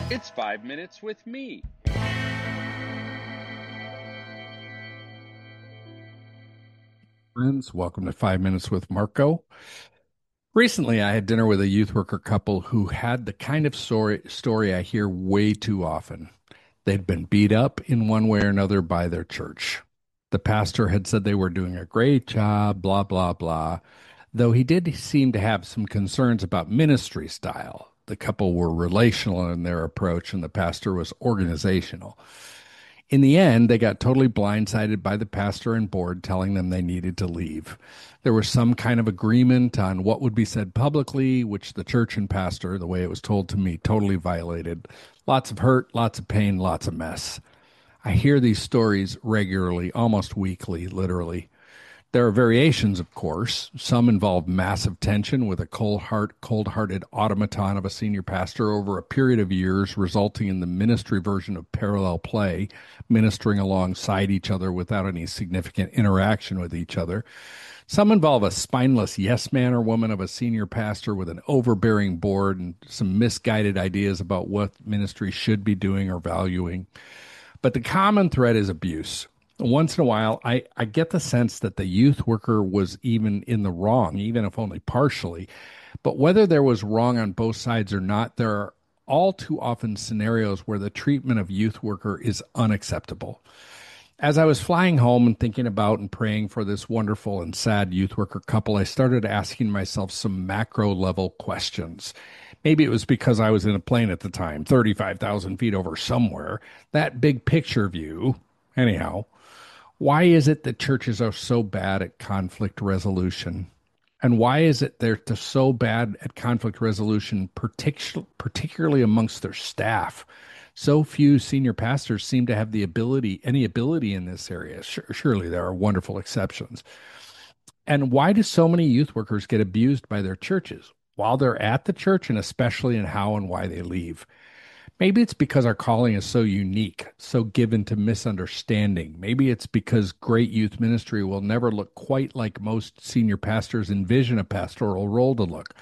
It's 5 minutes with me. Friends, welcome to 5 Minutes with Marco. Recently, I had dinner with a youth worker couple who had the kind of story I hear way too often. They'd been beat up in one way or another by their church. The pastor had said they were doing a great job, blah, blah, blah, though he did seem to have some concerns about ministry style. The couple were relational in their approach, and the pastor was organizational. In the end, they got totally blindsided by the pastor and board telling them they needed to leave. There was some kind of agreement on what would be said publicly, which the church and pastor, the way it was told to me, totally violated. Lots of hurt, lots of pain, lots of mess. I hear these stories regularly, almost weekly, literally. There are variations, of course. Some involve massive tension with a cold-hearted automaton of a senior pastor over a period of years, resulting in the ministry version of parallel play, ministering alongside each other without any significant interaction with each other. Some involve a spineless yes man or woman of a senior pastor with an overbearing board and some misguided ideas about what ministry should be doing or valuing. But the common thread is abuse. Once in a while, I get the sense that the youth worker was even in the wrong, even if only partially. But whether there was wrong on both sides or not, there are all too often scenarios where the treatment of youth worker is unacceptable. As I was flying home and thinking about and praying for this wonderful and sad youth worker couple, I started asking myself some macro level questions. Maybe it was because I was in a plane at the time, 35,000 feet over somewhere. That big picture view. Anyhow, why is it that churches are so bad at conflict resolution? And why is it they're so bad at conflict resolution, particularly amongst their staff? So few senior pastors seem to have any ability in this area. Surely there are wonderful exceptions. And why do so many youth workers get abused by their churches while they're at the church, and especially in how and why they leave? Maybe it's because our calling is so unique, so given to misunderstanding. Maybe it's because great youth ministry will never look quite like most senior pastors envision a pastoral role to look.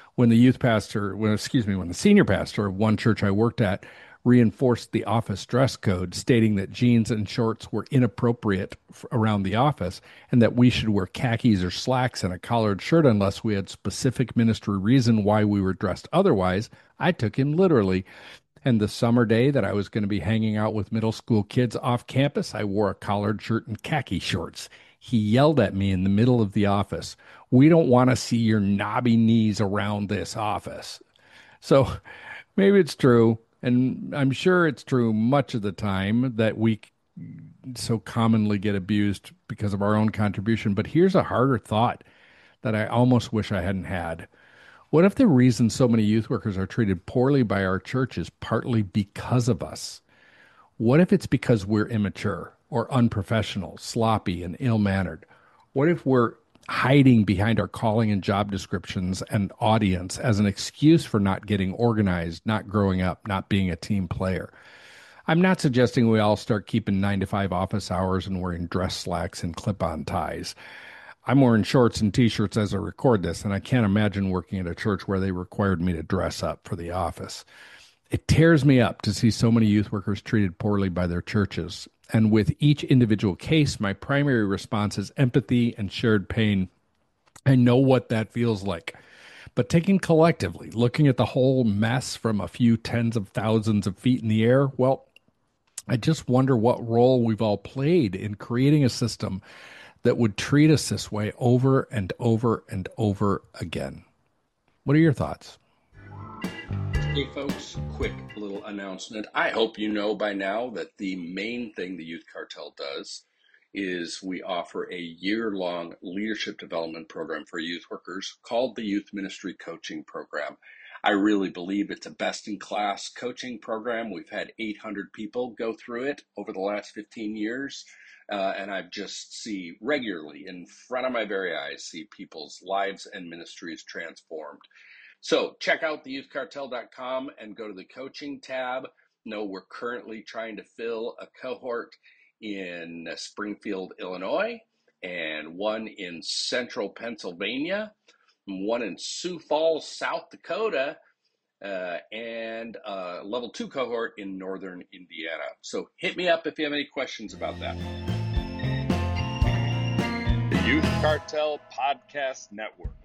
When the senior pastor of one church I worked at reinforced the office dress code, stating that jeans and shorts were inappropriate around the office and that we should wear khakis or slacks and a collared shirt unless we had specific ministry reason why we were dressed otherwise, I took him literally. And the summer day that I was going to be hanging out with middle school kids off campus, I wore a collared shirt and khaki shorts. He yelled at me in the middle of the office, "We don't want to see your knobby knees around this office." So maybe it's true, and I'm sure it's true much of the time that we so commonly get abused because of our own contribution. But here's a harder thought that I almost wish I hadn't had. What if the reason so many youth workers are treated poorly by our church is partly because of us? What if it's because we're immature or unprofessional, sloppy, and ill mannered? What if we're hiding behind our calling and job descriptions and audience as an excuse for not getting organized, not growing up, not being a team player? I'm not suggesting we all start keeping 9 to 5 office hours and wearing dress slacks and clip on ties. I'm wearing shorts and t-shirts as I record this, and I can't imagine working at a church where they required me to dress up for the office. It tears me up to see so many youth workers treated poorly by their churches. And with each individual case, my primary response is empathy and shared pain. I know what that feels like. But taken collectively, looking at the whole mess from a few tens of thousands of feet in the air, well, I just wonder what role we've all played in creating a system that would treat us this way over and over and over again. What are your thoughts? Hey folks, quick little announcement. I hope you know by now that the main thing the Youth Cartel does is we offer a year-long leadership development program for youth workers called the Youth Ministry Coaching Program. I really believe it's a best-in-class coaching program. We've had 800 people go through it over the last 15 years. And I just see regularly in front of my very eyes, see people's lives and ministries transformed. So check out theyouthcartel.com and go to the coaching tab. No, we're currently trying to fill a cohort in Springfield, Illinois, and one in central Pennsylvania, one in Sioux Falls, South Dakota, and a level 2 cohort in northern Indiana. So hit me up if you have any questions about that. The Youth Cartel Podcast Network.